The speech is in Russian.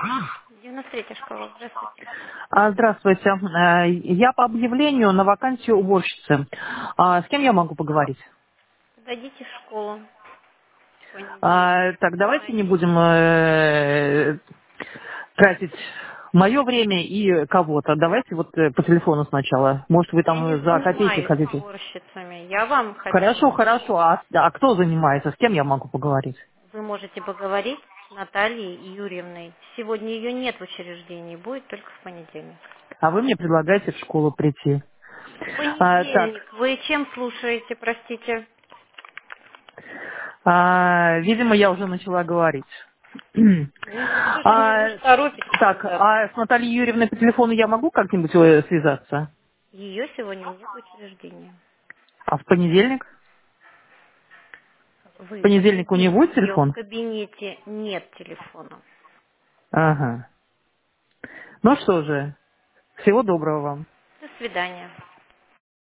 93-я школа, здравствуйте. Здравствуйте. Я по объявлению на вакансию уборщицы. С кем я могу поговорить? Подойдите в школу в понедельник. Так, давайте не Звоните. будем тратить мое время и кого-то. Давайте вот по телефону сначала. Может, вы Я не там за копейки занимаюсь хотите? уборщицами. Я вам хочу Хорошо, помочь. хорошо. А кто занимается? С кем я могу поговорить? Вы можете поговорить с Натальей Юрьевной. Сегодня ее нет в учреждении, будет только в понедельник. А вы мне предлагаете в школу прийти. В Так, понедельник. Вы чем слушаете, простите? видимо, я уже начала говорить. Ну что же вы А, торопитесь так, куда-то? а с Натальей Юрьевной по телефону я могу как-нибудь связаться? Ее сегодня нет в учреждении. А в понедельник? В В понедельник у нее понедельник у будет нее в телефон? кабинете нет телефона. Ага. Ну что же, всего доброго вам. До свидания.